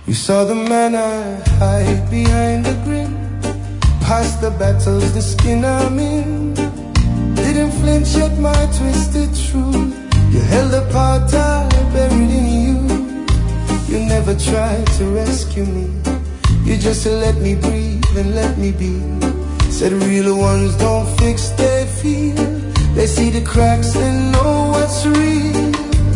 You saw the man I hide behind the grin, past the battles, the skin I'm in. Didn't flinch at my twisted truth. You held the part I buried in you. You never tried to rescue me. You just let me breathe and let me be. Said real ones don't fix their feel. They see the cracks and know what's real.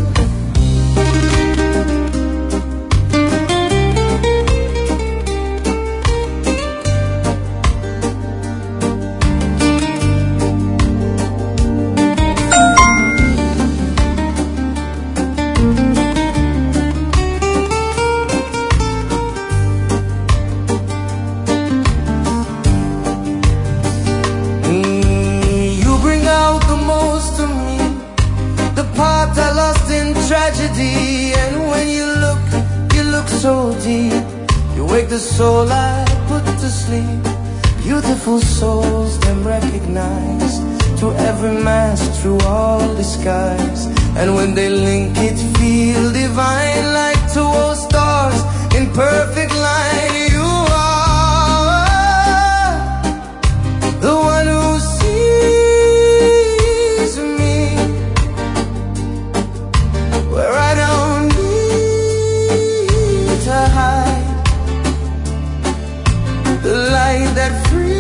Tragedy, and when you look so deep. You wake the soul I put to sleep. Beautiful souls, them recognized to every mask through all disguise. And when they link it, feel divine, like two old stars in perfect line. You are the one who sees me where I don't need to hide. The light that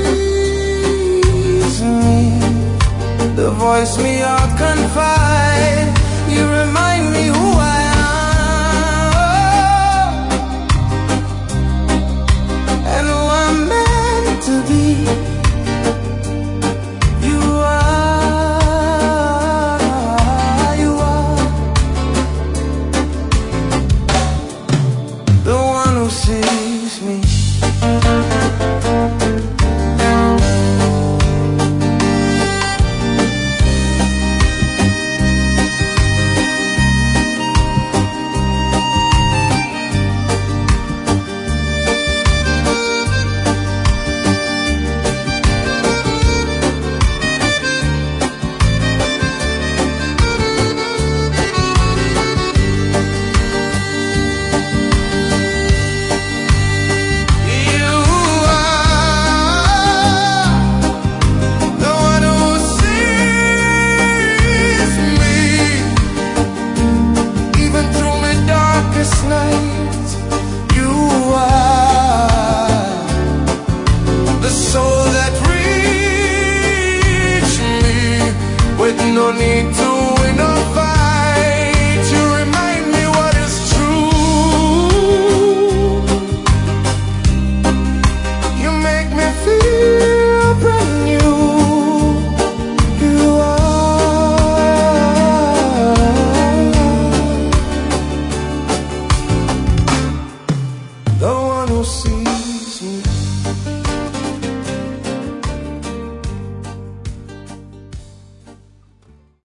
frees me, the voice me all confide. You remind me who I am and who I'm meant to be. Sees me. Night